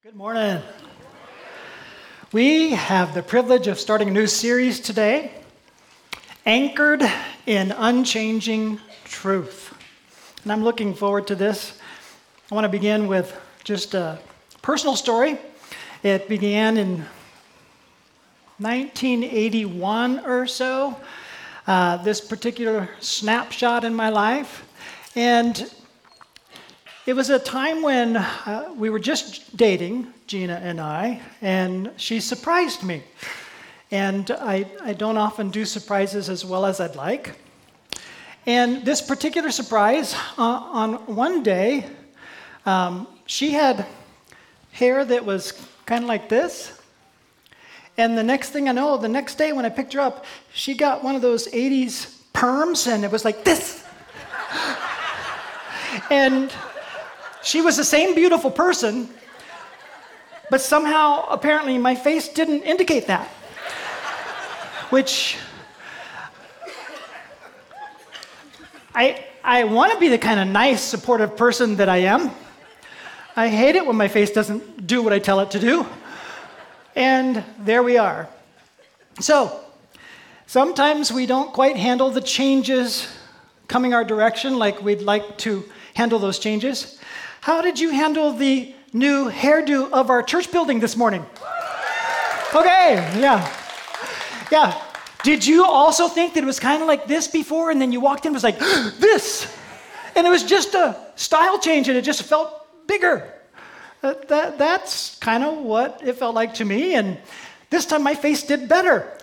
Good morning. We have the privilege of starting a new series today, Anchored in Unchanging Truth. And I'm looking forward to this. I want to begin with just a personal story. It began in 1981 or so, this particular snapshot in my life. And it was a time when we were just dating, Gina and I, and she surprised me. And I don't often do surprises as well as I'd like. And this particular surprise, on one day, she had hair that was kind of like this. And the next thing I know, the next day when I picked her up, she got one of those 80s perms, and it was like this. And she was the same beautiful person, but somehow, apparently, my face didn't indicate that. Which, I want to be the kind of nice, supportive person that I am. I hate it when my face doesn't do what I tell it to do. And there we are. So, sometimes we don't quite handle the changes coming our direction like we'd like to handle those changes. How did you handle the new hairdo of our church building this morning? Okay, yeah. Did you also think that it was kind of like this before, and then you walked in and was like, this? And it was just a style change, and it just felt bigger. That's kind of what it felt like to me, and this time my face did better.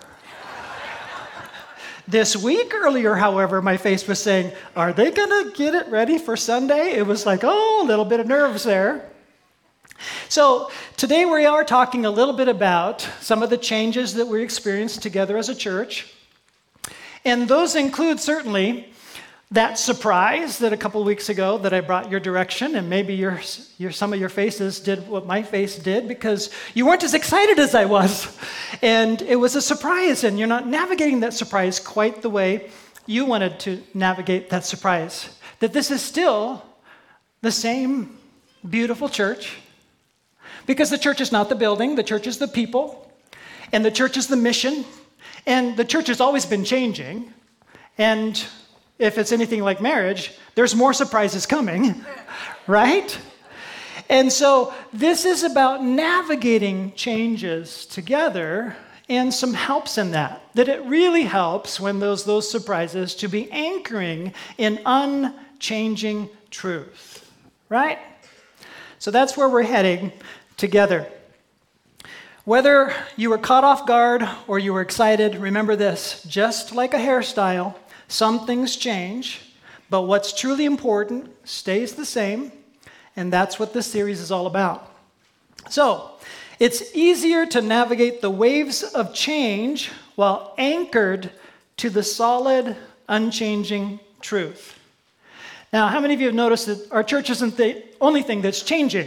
This week earlier, however, my face was saying, are they going to get it ready for Sunday? It was like, a little bit of nerves there. So today we are talking a little bit about some of the changes that we experienced together as a church. And those include certainly that surprise that a couple weeks ago that I brought your direction, and maybe some of your faces did what my face did because you weren't as excited as I was. And it was a surprise, and you're not navigating that surprise quite the way you wanted to navigate that surprise. That this is still the same beautiful church, because the church is not the building, the church is the people, and the church is the mission, and the church has always been changing, and if it's anything like marriage, there's more surprises coming, right? And so this is about navigating changes together and some helps in that it really helps when those surprises to be anchoring in unchanging truth, right? So that's where we're heading together. Whether you were caught off guard or you were excited, remember this, just like a hairstyle, some things change, but what's truly important stays the same, and that's what this series is all about. So, it's easier to navigate the waves of change while anchored to the solid, unchanging truth. Now, how many of you have noticed that our church isn't the only thing that's changing?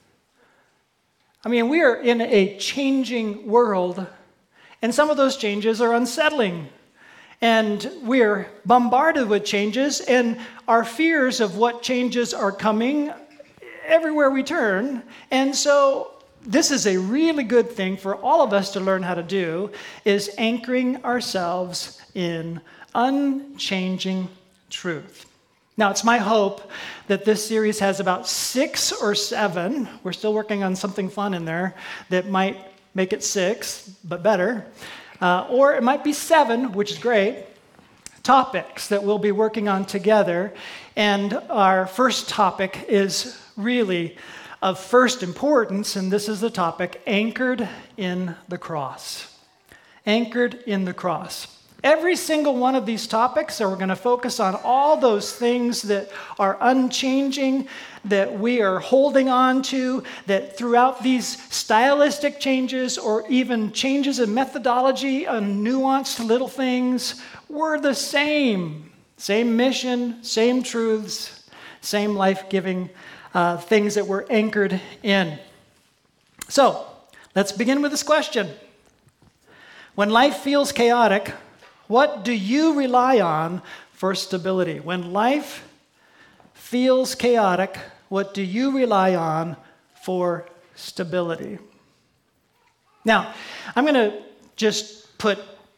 I mean, we are in a changing world, and some of those changes are unsettling. And we're bombarded with changes, and our fears of what changes are coming everywhere we turn. And so this is a really good thing for all of us to learn how to do, is anchoring ourselves in unchanging truth. Now, it's my hope that this series has about 6 or 7, we're still working on something fun in there that might make it 6, but better, or it might be 7, which is great, topics that we'll be working on together. And our first topic is really of first importance, and this is the topic, anchored in the cross. Anchored in the cross. Every single one of these topics, so we're going to focus on all those things that are unchanging, that we are holding on to, that throughout these stylistic changes or even changes in methodology and nuanced little things, we're the same. Same mission, same truths, same life-giving things that we're anchored in. So, let's begin with this question. When life feels chaotic, what do you rely on for stability? When life feels chaotic, what do you rely on for stability. Now, I'm going to just put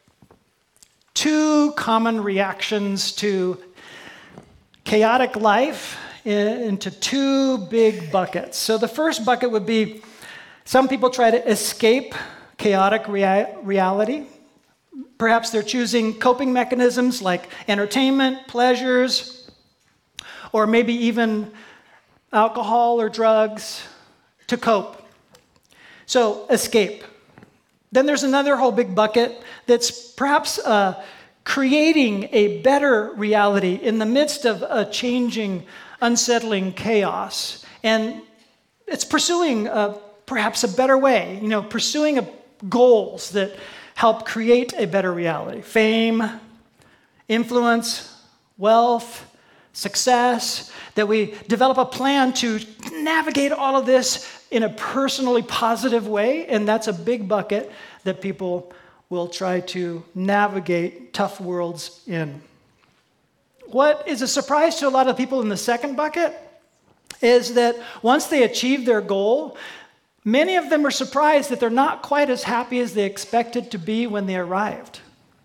two common reactions to chaotic life into two big buckets. So the first bucket would be some people try to escape chaotic reality. Perhaps they're choosing coping mechanisms like entertainment, pleasures, or maybe even alcohol or drugs to cope. So escape. Then there's another whole big bucket that's perhaps creating a better reality in the midst of a changing, unsettling chaos. And it's pursuing perhaps a better way, pursuing goals that help create a better reality. Fame, influence, wealth, success, that we develop a plan to navigate all of this in a personally positive way, and that's a big bucket that people will try to navigate tough worlds in. What is a surprise to a lot of people in the second bucket is that once they achieve their goal, many of them are surprised that they're not quite as happy as they expected to be when they arrived.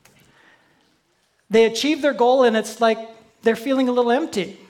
They achieve their goal and it's like they're feeling a little empty.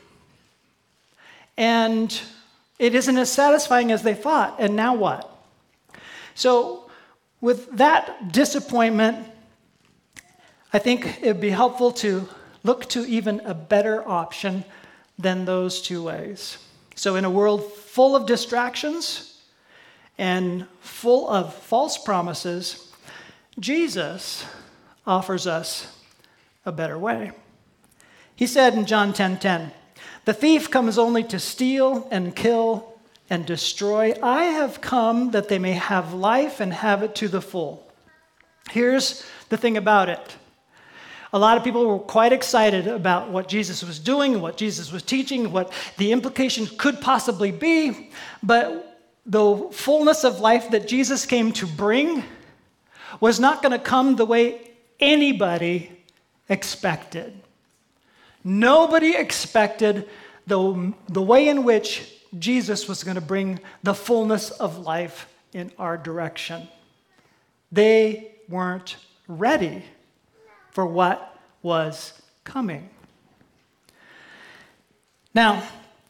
And it isn't as satisfying as they thought. And now what? So with that disappointment, I think it'd be helpful to look to even a better option than those two ways. So in a world full of distractions and full of false promises, Jesus offers us a better way. He said in John 10:10, "The thief comes only to steal and kill and destroy. I have come that they may have life and have it to the full." Here's the thing about it. A lot of people were quite excited about what Jesus was doing, what Jesus was teaching, what the implications could possibly be, but the fullness of life that Jesus came to bring was not going to come the way anybody expected. Nobody expected the way in which Jesus was going to bring the fullness of life in our direction. They weren't ready for what was coming. Now,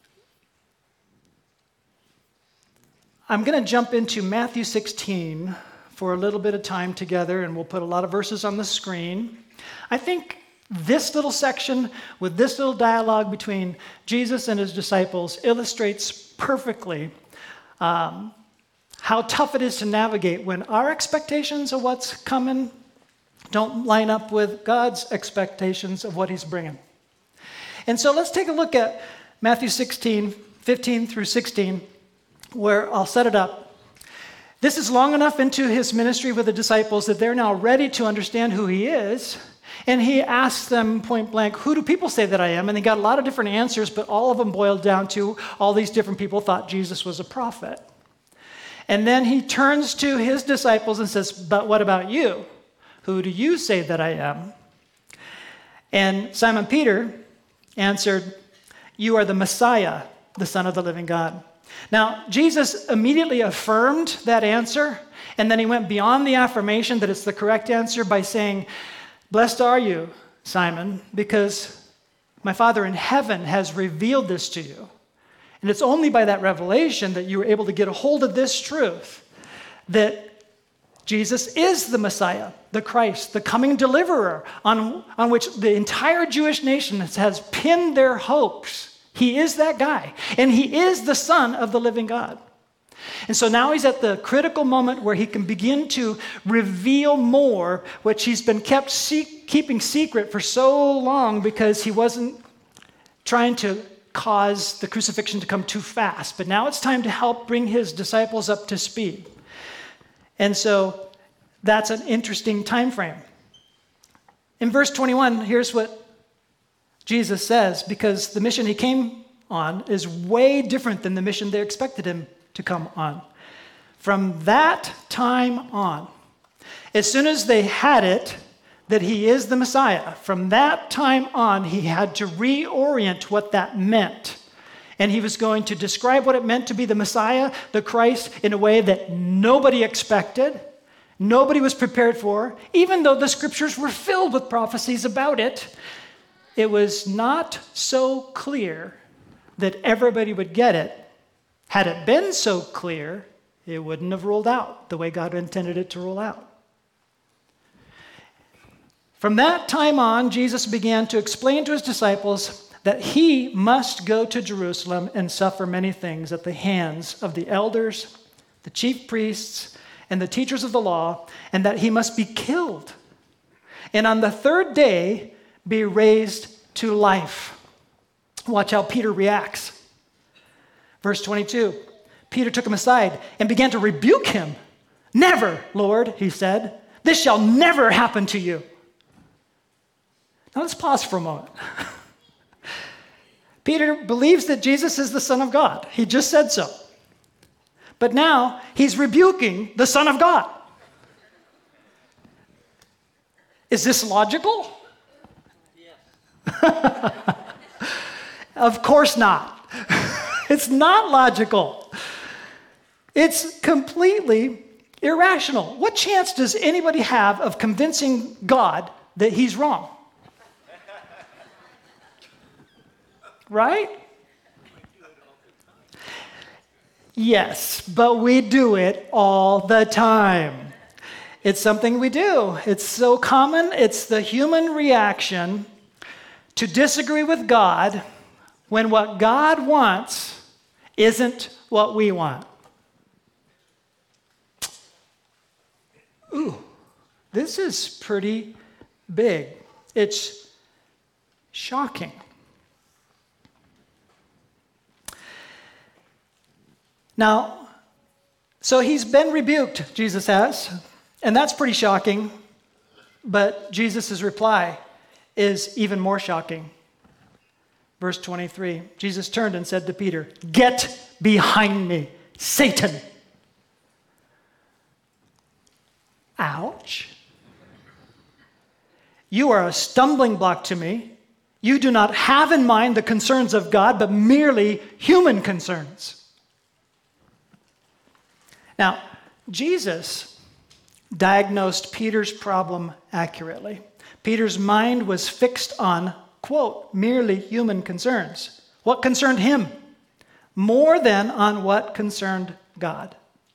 I'm going to jump into Matthew 16 for a little bit of time together, and we'll put a lot of verses on the screen. I think this little section with this little dialogue between Jesus and his disciples illustrates perfectly how tough it is to navigate when our expectations of what's coming don't line up with God's expectations of what he's bringing. And so let's take a look at Matthew 16, 15 through 16, where I'll set it up. This is long enough into his ministry with the disciples that they're now ready to understand who he is. And he asks them point blank, "Who do people say that I am?" And they got a lot of different answers, but all of them boiled down to all these different people thought Jesus was a prophet. And then he turns to his disciples and says, "But what about you? Who do you say that I am?" And Simon Peter answered, "You are the Messiah, the Son of the living God." Now, Jesus immediately affirmed that answer, and then he went beyond the affirmation that it's the correct answer by saying, "Blessed are you, Simon, because my Father in heaven has revealed this to you." And it's only by that revelation that you were able to get a hold of this truth, that Jesus is the Messiah, the Christ, the coming deliverer on which the entire Jewish nation has pinned their hopes. He is that guy, and he is the Son of the living God. And so now he's at the critical moment where he can begin to reveal more, which he's been keeping secret for so long because he wasn't trying to cause the crucifixion to come too fast. But now it's time to help bring his disciples up to speed. And so that's an interesting time frame. In verse 21, here's what Jesus says, because the mission he came on is way different than the mission they expected him to come on. From that time on, as soon as they had it that he is the Messiah, from that time on, he had to reorient what that meant And he was going to describe what it meant to be the Messiah, the Christ, in a way that nobody expected, nobody was prepared for. Even though the scriptures were filled with prophecies about it, it was not so clear that everybody would get it. Had it been so clear, it wouldn't have rolled out the way God intended it to roll out. From that time on, Jesus began to explain to his disciples that he must go to Jerusalem and suffer many things at the hands of the elders, the chief priests, and the teachers of the law, and that he must be killed, and on the third day be raised to life. Watch how Peter reacts. Verse 22, Peter took him aside and began to rebuke him. "Never, Lord," he said, "this shall never happen to you." Now let's pause for a moment. Peter believes that Jesus is the Son of God. He just said so. But now he's rebuking the Son of God. Is this logical? Yes. Of course not. It's not logical. It's completely irrational. What chance does anybody have of convincing God that he's wrong? Right? Yes, but we do it all the time. It's something we do. It's so common. It's the human reaction to disagree with God when what God wants isn't what we want. Ooh, this is pretty big. It's shocking. Now, so he's been rebuked, Jesus has, and that's pretty shocking, but Jesus' reply is even more shocking. Verse 23, Jesus turned and said to Peter, "Get behind me, Satan." Ouch. "You are a stumbling block to me. You do not have in mind the concerns of God, but merely human concerns." Now, Jesus diagnosed Peter's problem accurately. Peter's mind was fixed on, quote, merely human concerns. What concerned him? More than on what concerned God.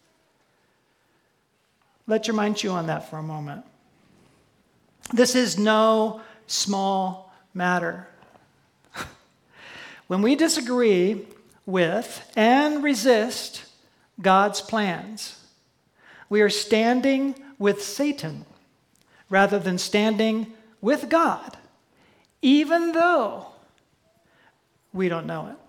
Let your mind chew on that for a moment. This is no small matter. When we disagree with and resist God's plans, we are standing with Satan rather than standing with God, even though we don't know it.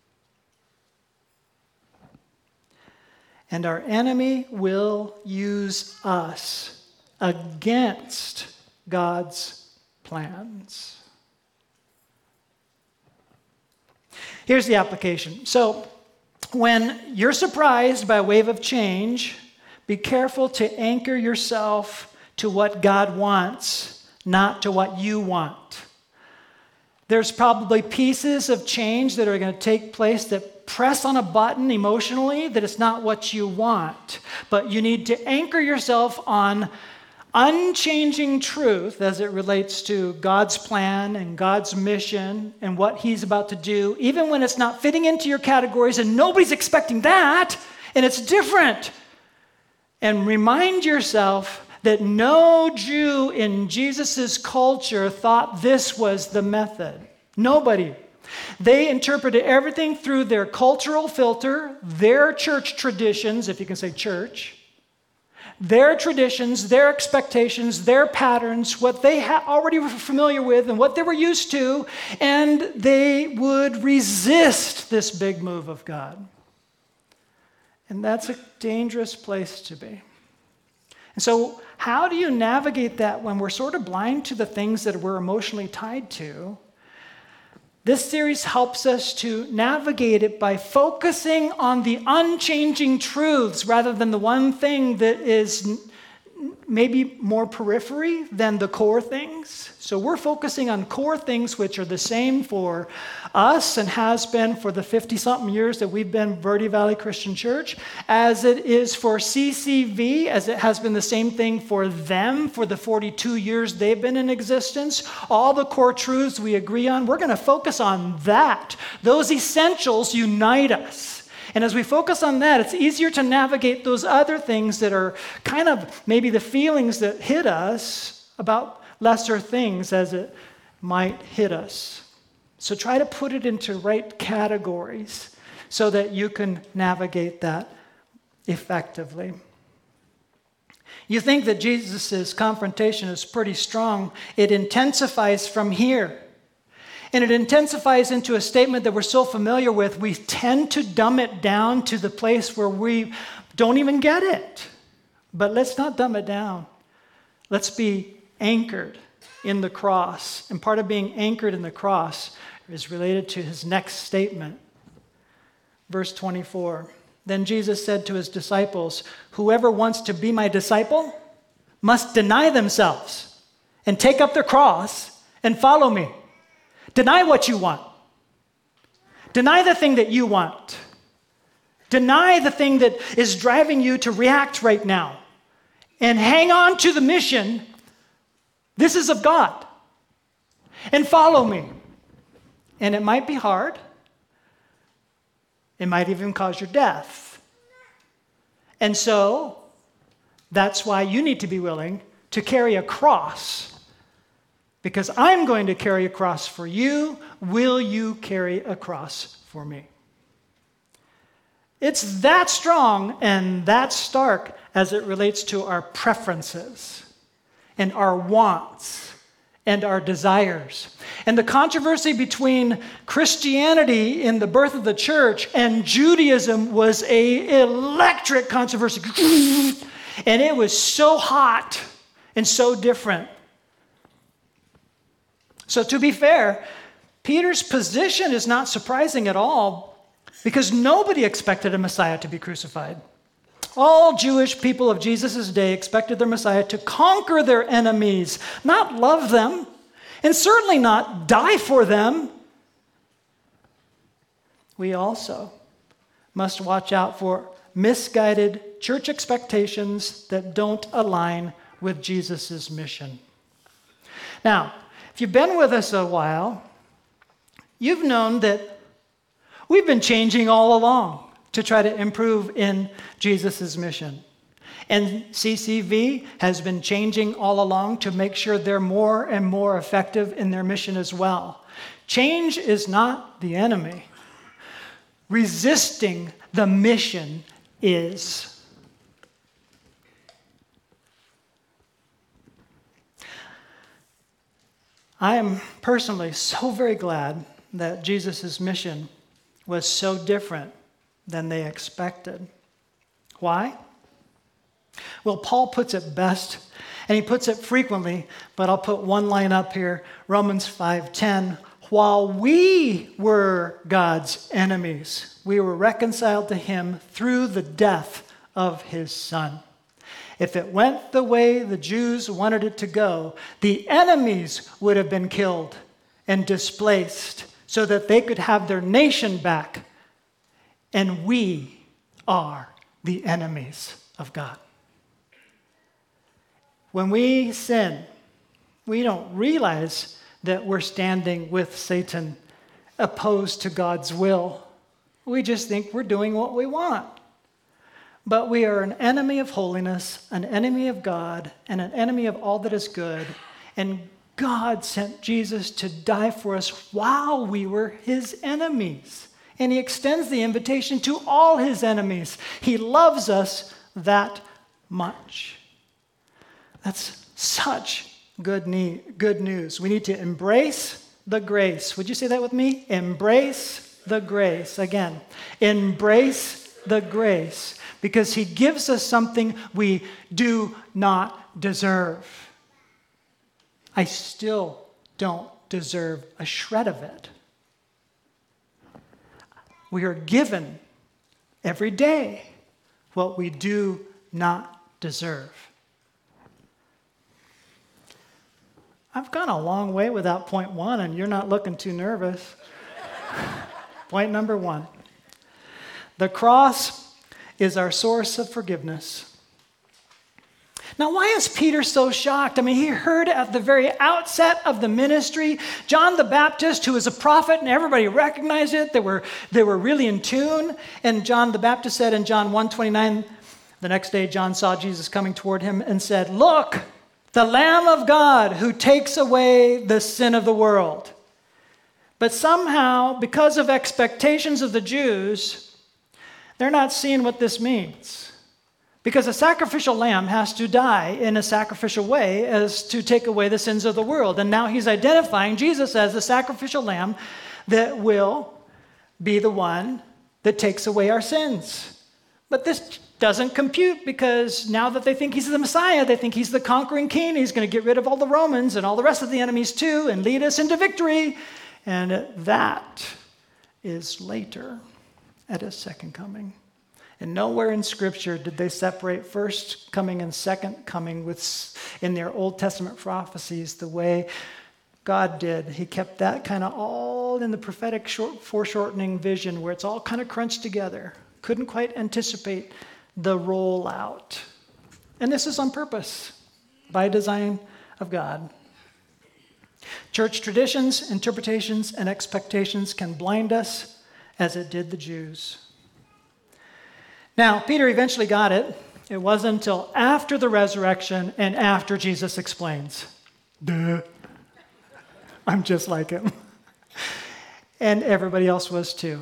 And our enemy will use us against God's plans. Here's the application. So, when you're surprised by a wave of change, be careful to anchor yourself to what God wants, not to what you want. There's probably pieces of change that are going to take place that press on a button emotionally that it's not what you want. But you need to anchor yourself on unchanging truth as it relates to God's plan and God's mission and what he's about to do, even when it's not fitting into your categories and nobody's expecting that, and it's different. And remind yourself that no Jew in Jesus' culture thought this was the method. Nobody. They interpreted everything through their cultural filter, their church traditions, if you can say church, their traditions, their expectations, their patterns, what they already were familiar with and what they were used to, and they would resist this big move of God. And that's a dangerous place to be. And so how do you navigate that when we're sort of blind to the things that we're emotionally tied to? This series helps us to navigate it by focusing on the unchanging truths rather than the one thing that is maybe more periphery than the core things. So we're focusing on core things which are the same for us and has been for the 50-something years that we've been Verde Valley Christian Church, as it is for CCV, as it has been the same thing for them for the 42 years they've been in existence. All the core truths we agree on, we're going to focus on that. Those essentials unite us. And as we focus on that, it's easier to navigate those other things that are kind of maybe the feelings that hit us about lesser things as it might hit us. So try to put it into right categories so that you can navigate that effectively. You think that Jesus' confrontation is pretty strong. It intensifies from here. And it intensifies into a statement that we're so familiar with, we tend to dumb it down to the place where we don't even get it. But let's not dumb it down. Let's be anchored in the cross. And part of being anchored in the cross is related to his next statement. Verse 24. Then Jesus said to his disciples, "Whoever wants to be my disciple must deny themselves and take up their cross and follow me." Deny what you want. Deny the thing that you want. Deny the thing that is driving you to react right now. And hang on to the mission. This is of God. And follow me. And it might be hard. It might even cause your death. And so, that's why you need to be willing to carry a cross. Because I'm going to carry a cross for you. Will you carry a cross for me? It's that strong and that stark as it relates to our preferences and our wants and our desires. And the controversy between Christianity in the birth of the church and Judaism was an electric controversy. And it was so hot and so different. So to be fair, Peter's position is not surprising at all because nobody expected a Messiah to be crucified. All Jewish people of Jesus' day expected their Messiah to conquer their enemies, not love them, and certainly not die for them. We also must watch out for misguided church expectations that don't align with Jesus' mission. Now, if you've been with us a while, you've known that we've been changing all along to try to improve in Jesus' mission. And CCV has been changing all along to make sure they're more and more effective in their mission as well. Change is not the enemy. Resisting the mission is. I am personally so very glad that Jesus' mission was so different than they expected. Why? Well, Paul puts it best, and he puts it frequently, but I'll put one line up here, Romans 5:10. While we were God's enemies, we were reconciled to him through the death of his Son. If it went the way the Jews wanted it to go, the enemies would have been killed and displaced so that they could have their nation back. And we are the enemies of God. When we sin, we don't realize that we're standing with Satan opposed to God's will. We just think we're doing what we want. But we are an enemy of holiness, an enemy of God, and an enemy of all that is good. And God sent Jesus to die for us while we were his enemies. And he extends the invitation to all his enemies. He loves us that much. That's such good news. We need to embrace the grace. Would you say that with me? Embrace the grace. Again, embrace the grace. Because he gives us something we do not deserve. I still don't deserve a shred of it. We are given every day what we do not deserve. I've gone a long way without point one, and you're not looking too nervous. Point number one. The cross is our source of forgiveness. Now, why is Peter so shocked? I mean, he heard at the very outset of the ministry, John the Baptist, who was a prophet, and everybody recognized it. They were really in tune. And John the Baptist said in John 1:29, the next day John saw Jesus coming toward him and said, "Look, the Lamb of God who takes away the sin of the world." But somehow, because of expectations of the Jews, they're not seeing what this means. Because a sacrificial lamb has to die in a sacrificial way as to take away the sins of the world. And now he's identifying Jesus as the sacrificial lamb that will be the one that takes away our sins. But this doesn't compute, because now that they think he's the Messiah, they think he's the conquering king. He's going to get rid of all the Romans and all the rest of the enemies too and lead us into victory. And that is later at his second coming. And nowhere in Scripture did they separate first coming and second coming in their Old Testament prophecies the way God did. He kept that kind of all in the prophetic foreshortening vision where it's all kind of crunched together. Couldn't quite anticipate the rollout. And this is on purpose, by design of God. Church traditions, interpretations, and expectations can blind us as it did the Jews. Now, Peter eventually got it. It wasn't until after the resurrection and after Jesus explains. Duh. I'm just like him. And everybody else was too.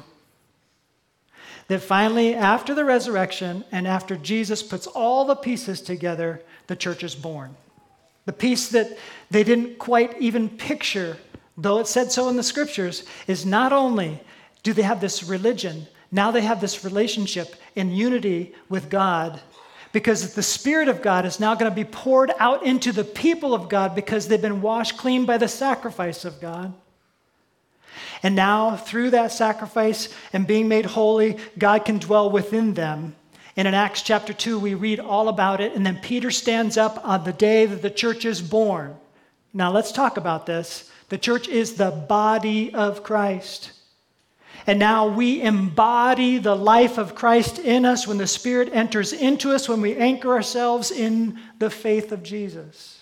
That finally, after the resurrection and after Jesus puts all the pieces together, the church is born. The piece that they didn't quite even picture, though it said so in the Scriptures, is not only do they have this religion, now they have this relationship in unity with God, because the Spirit of God is now going to be poured out into the people of God because they've been washed clean by the sacrifice of God. And now, through that sacrifice and being made holy, God can dwell within them. And in Acts chapter 2, we read all about it. And then Peter stands up on the day that the church is born. Now, let's talk about this. The church is the body of Christ. And now we embody the life of Christ in us when the Spirit enters into us, when we anchor ourselves in the faith of Jesus.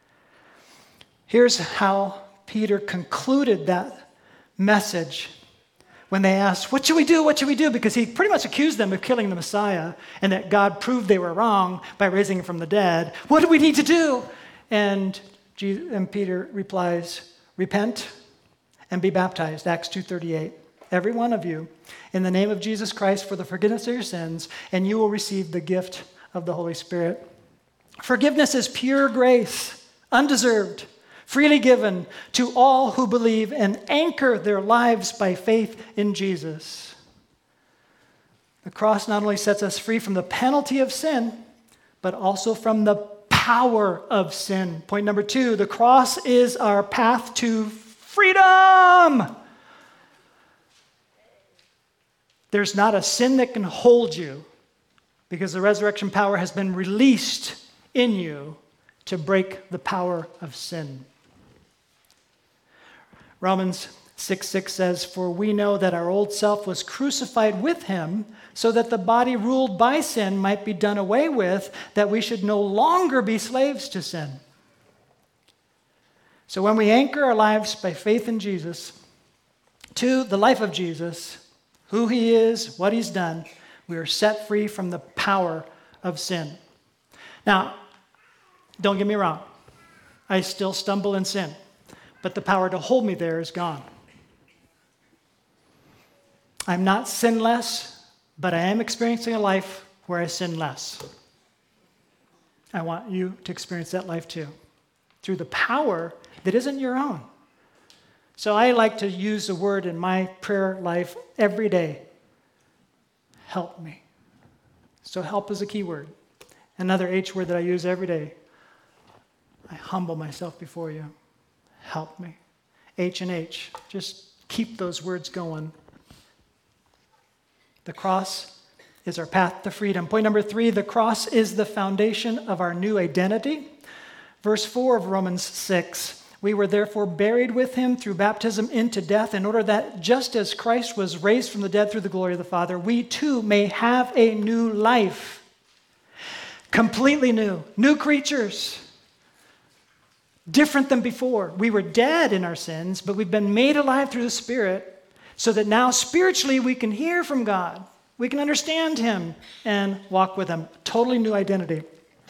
Here's how Peter concluded that message when they asked, what should we do? What should we do? Because he pretty much accused them of killing the Messiah and that God proved they were wrong by raising him from the dead. What do we need to do? And Peter replies, repent and be baptized, Acts 2:38. Every one of you, in the name of Jesus Christ for the forgiveness of your sins, and you will receive the gift of the Holy Spirit. Forgiveness is pure grace, undeserved, freely given to all who believe and anchor their lives by faith in Jesus. The cross not only sets us free from the penalty of sin, but also from the power of sin. Point number 2, the cross is our path to freedom. There's not a sin that can hold you because the resurrection power has been released in you to break the power of sin. Romans 6:6 says, for we know that our old self was crucified with him so that the body ruled by sin might be done away with, that we should no longer be slaves to sin. So when we anchor our lives by faith in Jesus, to the life of Jesus, who he is, what he's done, we are set free from the power of sin. Now, don't get me wrong. I still stumble in sin, but the power to hold me there is gone. I'm not sinless, but I am experiencing a life where I sin less. I want you to experience that life too, through the power that isn't your own. So I like to use the word in my prayer life every day. Help me. So help is a key word. Another H word that I use every day. I humble myself before you. Help me. H and H. Just keep those words going. The cross is our path to freedom. Point number 3, the cross is the foundation of our new identity. Verse 4 of Romans 6. We were therefore buried with him through baptism into death, in order that just as Christ was raised from the dead through the glory of the Father, we too may have a new life. Completely new creatures, different than before. We were dead in our sins, but we've been made alive through the Spirit, so that now spiritually we can hear from God. We can understand him and walk with him. Totally new identity.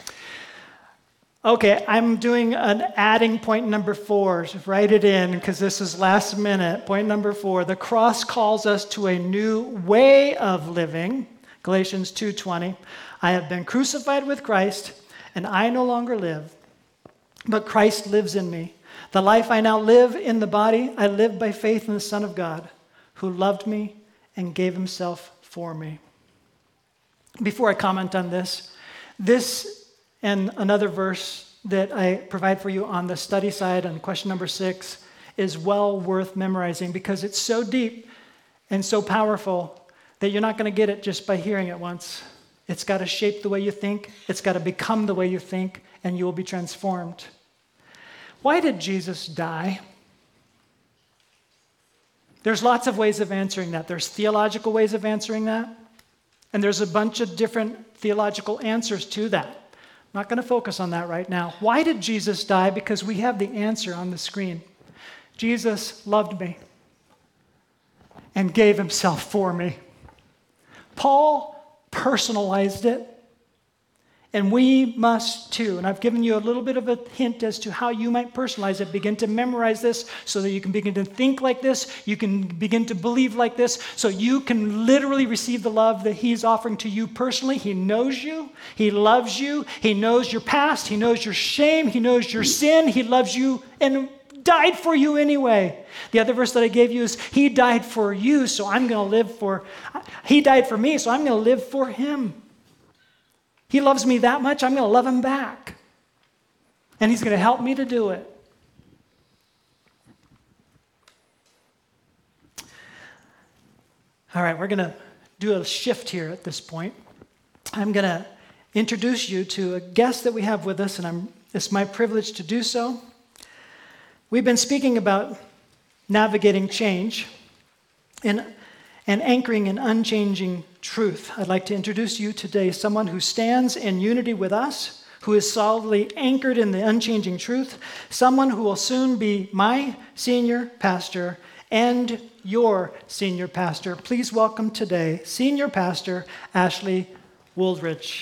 Okay, I'm doing an adding point number 4. So write it in because this is last minute. Point number 4. The cross calls us to a new way of living. Galatians 2:20. I have been crucified with Christ, and I no longer live, but Christ lives in me. The life I now live in the body, I live by faith in the Son of God, who loved me and gave himself for me. Before I comment on this and another verse that I provide for you on the study side on question number 6 is well worth memorizing because it's so deep and so powerful that you're not going to get it just by hearing it once. It's got to shape the way you think. It's got to become the way you think, and you will be transformed. Why did Jesus die? There's lots of ways of answering that. There's theological ways of answering that, and there's a bunch of different theological answers to that. I'm not going to focus on that right now. Why did Jesus die? Because we have the answer on the screen. Jesus loved me and gave himself for me. Paul personalized it, and we must too. And I've given you a little bit of a hint as to how you might personalize it. Begin to memorize this so that you can begin to think like this. You can begin to believe like this so you can literally receive the love that he's offering to you personally. He knows you. He loves you. He knows your past. He knows your shame. He knows your sin. He loves you and died for you anyway. The other verse that I gave you is, he died for you, so I'm going to live for, he died for me, so I'm going to live for him. He loves me that much, I'm going to love him back. And he's going to help me to do it. All right, we're going to do a shift here at this point. I'm going to introduce you to a guest that we have with us, and it's my privilege to do so. We've been speaking about navigating change and anchoring in unchanging truth. I'd like to introduce you today someone who stands in unity with us, who is solidly anchored in the unchanging truth, someone who will soon be my senior pastor and your senior pastor. Please welcome today Senior Pastor Ashley Wooldridge.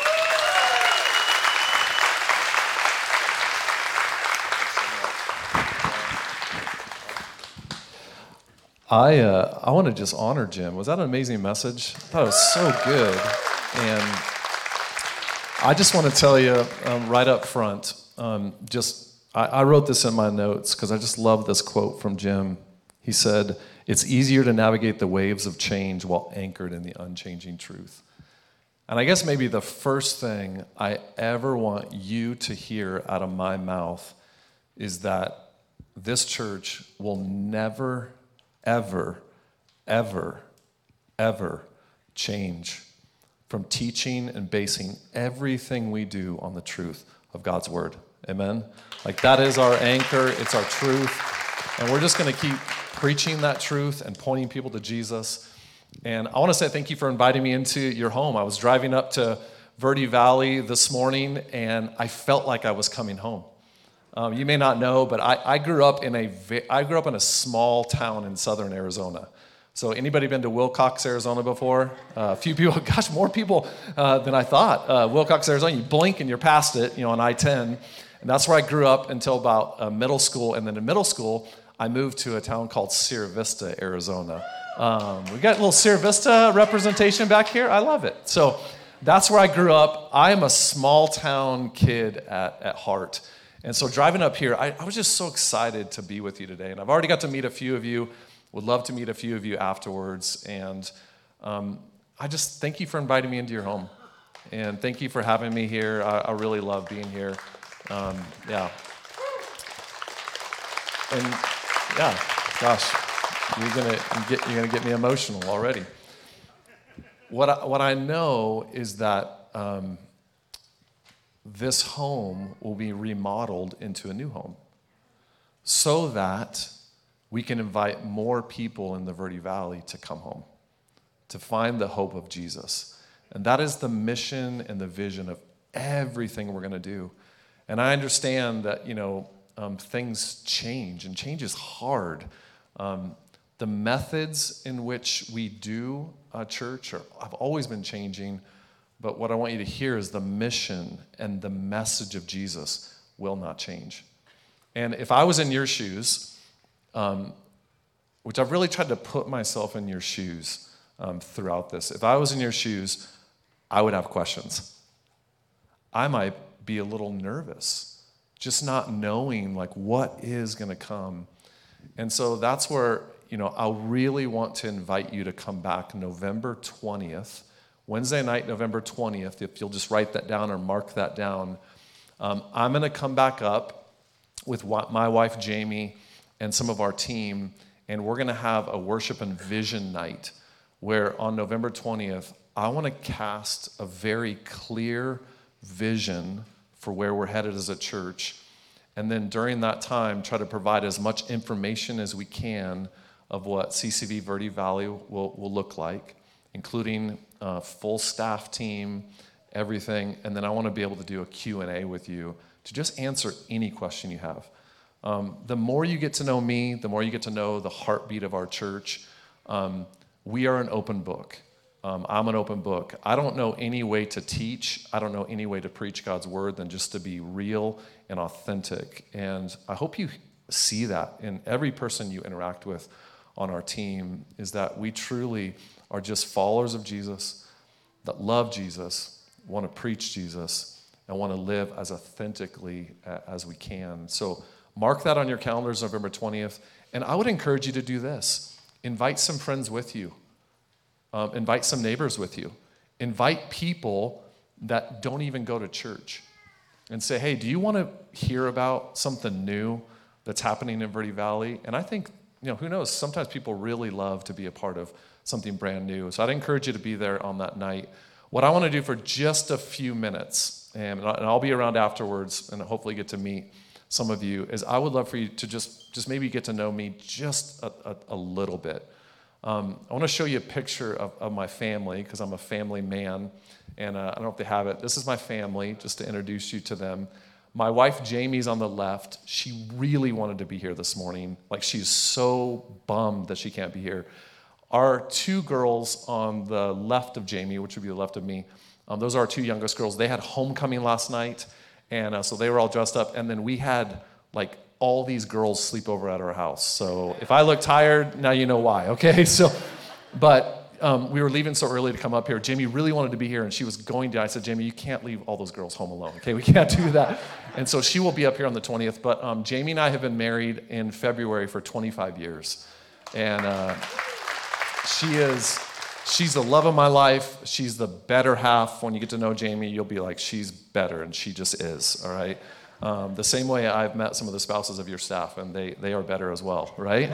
I want to just honor Jim. Was that an amazing message? I thought it was so good. And I just want to tell you right up front, I wrote this in my notes because I just love this quote from Jim. He said, "It's easier to navigate the waves of change while anchored in the unchanging truth." And I guess maybe the first thing I ever want you to hear out of my mouth is that this church will never, ever, ever, ever change from teaching and basing everything we do on the truth of God's word. Amen? Like that is our anchor, it's our truth. And we're just going to keep preaching that truth and pointing people to Jesus. And I want to say thank you for inviting me into your home. I was driving up to Verde Valley this morning and I felt like I was coming home. You may not know, but I grew up in a small town in southern Arizona. So anybody been to Wilcox, Arizona before? A few people, gosh, more people than I thought. Wilcox, Arizona, you blink and you're past it, on I-10. And that's where I grew up until about middle school. And then in middle school, I moved to a town called Sierra Vista, Arizona. We got a little Sierra Vista representation back here. I love it. So that's where I grew up. I'm a small town kid at heart. And so driving up here, I was just so excited to be with you today. And I've already got to meet a few of you. Would love to meet a few of you afterwards. And I just thank you for inviting me into your home. And thank you for having me here. I really love being here. Yeah. And yeah, gosh, you're gonna get me emotional already. What I know is that this home will be remodeled into a new home. so that we can invite more people in the Verde Valley to come home, to find the hope of Jesus. And that is the mission and the vision of everything we're going to do. And I understand that, things change, and change is hard. The methods in which we do church have always been changing, but what I want you to hear is the mission and the message of Jesus will not change. And if I was in your shoes, which I've really tried to put myself in your shoes throughout this, if I was in your shoes, I would have questions. I might be a little nervous, just not knowing what is going to come. And so that's where, I really want to invite you to come back November 20th, Wednesday night, November 20th, if you'll just write that down or mark that down. I'm going to come back up with my wife, Jamie, and some of our team, and we're going to have a worship and vision night where on November 20th, I want to cast a very clear vision for where we're headed as a church. And then during that time, try to provide as much information as we can of what CCV Verde Valley will look like, including a full staff team, everything. And then I want to be able to do a Q&A with you to just answer any question you have. The more you get to know me, the more you get to know the heartbeat of our church. We are an open book. I'm an open book. I don't know any way to teach. I don't know any way to preach God's word than just to be real and authentic. And I hope you see that in every person you interact with on our team, is that we truly are just followers of Jesus that love Jesus, want to preach Jesus, and want to live as authentically as we can. So mark that on your calendars, November 20th. And I would encourage you to do this. Invite some friends with you. Invite some neighbors with you. Invite people that don't even go to church and say, hey, do you want to hear about something new that's happening in Verde Valley? And I think, who knows, sometimes people really love to be a part of something brand new. So I'd encourage you to be there on that night. What I want to do for just a few minutes, and I'll be around afterwards and hopefully get to meet some of you, is I would love for you to just maybe get to know me just a little bit. I want to show you a picture of my family, because I'm a family man, and I don't know if they have it. This is my family, just to introduce you to them. My wife, Jamie's on the left. She really wanted to be here this morning. She's so bummed that she can't be here. Our two girls on the left of Jamie, which would be the left of me, those are our two youngest girls. They had homecoming last night, and so they were all dressed up, and then we had, all these girls sleep over at our house. So if I look tired, now you know why, okay? But we were leaving so early to come up here. Jamie really wanted to be here, and she was going to. I said, Jamie, you can't leave all those girls home alone, okay? We can't do that. And so she will be up here on the 20th. But Jamie and I have been married in February for 25 years. And she's the love of my life. She's the better half. When you get to know Jamie, you'll be like, she's better, and she just is, all right? The same way I've met some of the spouses of your staff, and they are better as well, right?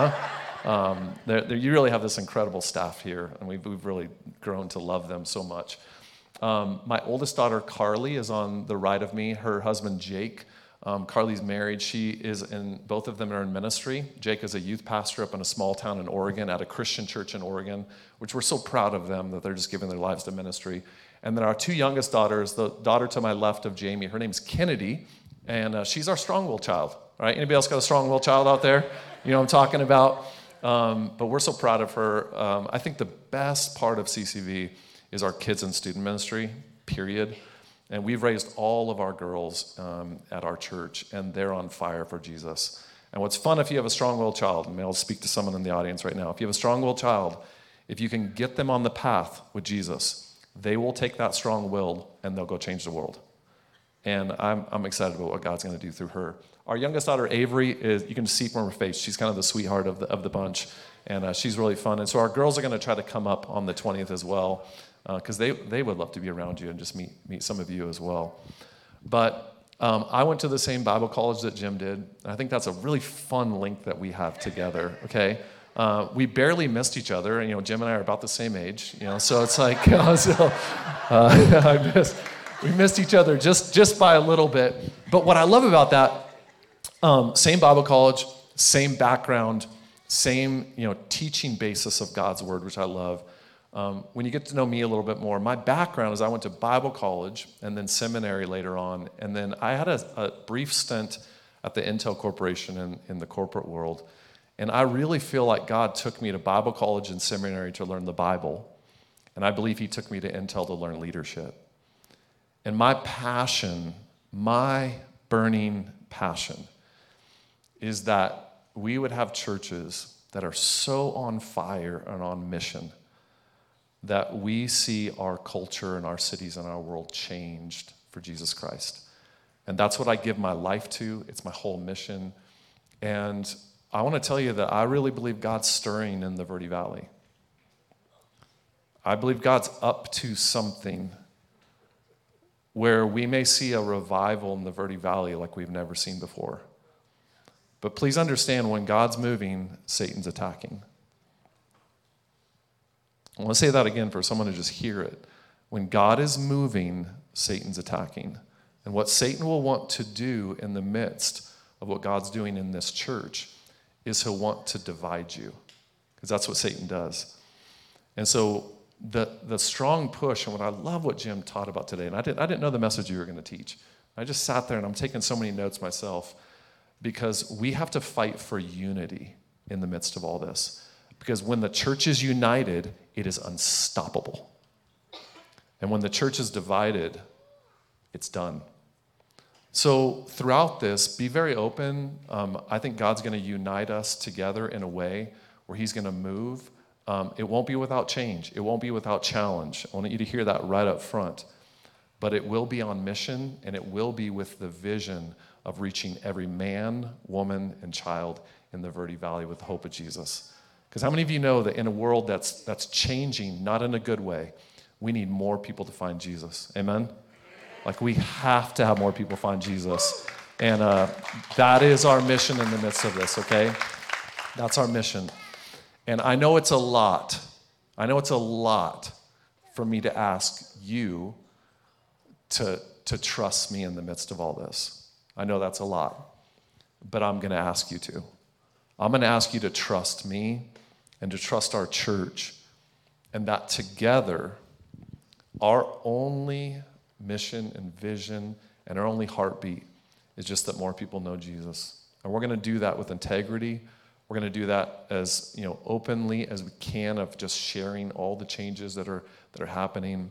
You really have this incredible staff here, and we've really grown to love them so much. My oldest daughter, Carly, is on the right of me. Her husband, Jake. Carly's married. Both of them are in ministry. Jake is a youth pastor up in a small town in Oregon at a Christian church in Oregon, which we're so proud of them that they're just giving their lives to ministry. And then our two youngest daughters, the daughter to my left of Jamie, her name's Kennedy, and she's our strong-willed child. All right, anybody else got a strong-willed child out there? You know what I'm talking about? But we're so proud of her. I think the best part of CCV is our kids and student ministry, period. And we've raised all of our girls at our church, and they're on fire for Jesus. And what's fun if you have a strong-willed child, and I'll speak to someone in the audience right now. If you have a strong-willed child, if you can get them on the path with Jesus, they will take that strong will and they'll go change the world. And I'm excited about what God's going to do through her. Our youngest daughter, Avery, you can see from her face, she's kind of the sweetheart of the bunch, and she's really fun. And so our girls are going to try to come up on the 20th as well, because they would love to be around you and just meet some of you as well. But I went to the same Bible college that Jim did, and I think that's a really fun link that we have together, okay? We barely missed each other, and Jim and I are about the same age, so it's like, we missed each other just by a little bit. But what I love about that, Same Bible college, same background, same teaching basis of God's word, which I love. When you get to know me a little bit more, my background is I went to Bible college and then seminary later on, and then I had a brief stint at the Intel Corporation in the corporate world, and I really feel like God took me to Bible college and seminary to learn the Bible, and I believe he took me to Intel to learn leadership. And my passion, my burning passion, is that we would have churches that are so on fire and on mission that we see our culture and our cities and our world changed for Jesus Christ. And that's what I give my life to. It's my whole mission. And I want to tell you that I really believe God's stirring in the Verde Valley. I believe God's up to something where we may see a revival in the Verde Valley like we've never seen before. But please understand, when God's moving, Satan's attacking. I want to say that again for someone to just hear it. When God is moving, Satan's attacking. And what Satan will want to do in the midst of what God's doing in this church is he'll want to divide you, because that's what Satan does. And so the strong push, and what I love what Jim taught about today, and I didn't know the message you were going to teach. I just sat there and I'm taking so many notes myself, because we have to fight for unity in the midst of all this. Because when the church is united, it is unstoppable. And when the church is divided, it's done. So throughout this, be very open. I think God's going to unite us together in a way where he's going to move. It won't be without change. It won't be without challenge. I want you to hear that right up front. But it will be on mission, and it will be with the vision of reaching every man, woman, and child in the Verde Valley with the hope of Jesus. Because how many of you know that in a world that's changing, not in a good way, we need more people to find Jesus? Amen? Like, we have to have more people find Jesus. And that is our mission in the midst of this, okay? That's our mission. And I know it's a lot. I know it's a lot for me to ask you to trust me in the midst of all this. I know that's a lot. But I'm going to ask you to. I'm going to ask you to trust me and to trust our church, and that together, our only mission and vision and our only heartbeat is just that more people know Jesus. And we're going to do that with integrity. We're going to do that as openly as we can, of just sharing all the changes that are happening.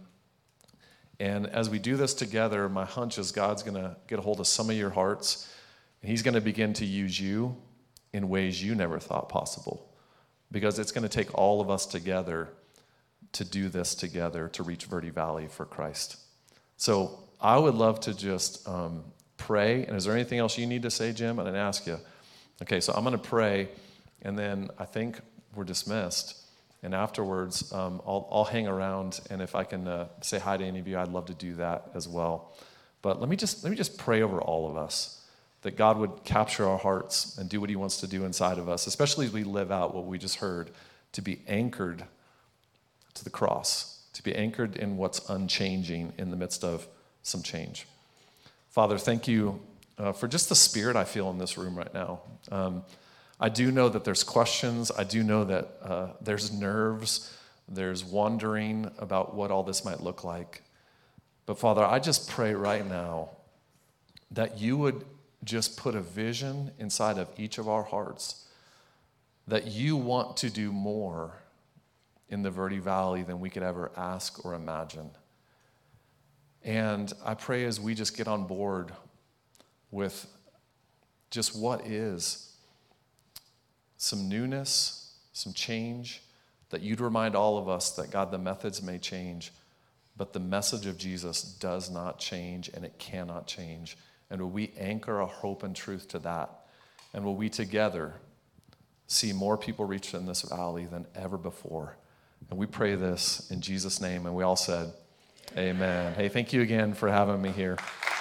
And as we do this together, my hunch is God's going to get a hold of some of your hearts, and he's going to begin to use you in ways you never thought possible. Because it's going to take all of us together to do this together, to reach Verde Valley for Christ. So I would love to just pray. And is there anything else you need to say, Jim? I didn't ask you. Okay, so I'm going to pray, and then I think we're dismissed. And afterwards, I'll hang around, and if I can say hi to any of you, I'd love to do that as well. But let me just pray over all of us, that God would capture our hearts and do what he wants to do inside of us, especially as we live out what we just heard, to be anchored to the cross, to be anchored in what's unchanging in the midst of some change. Father, thank you for just the spirit I feel in this room right now. I do know that there's questions. I do know that there's nerves. There's wondering about what all this might look like. But Father, I just pray right now that you would just put a vision inside of each of our hearts, that you want to do more in the Verde Valley than we could ever ask or imagine. And I pray as we just get on board with just what is some newness, some change, that you'd remind all of us that, God, the methods may change, but the message of Jesus does not change, and it cannot change. And will we anchor our hope and truth to that? And will we together see more people reached in this valley than ever before? And we pray this in Jesus' name. And we all said, amen. Hey, thank you again for having me here.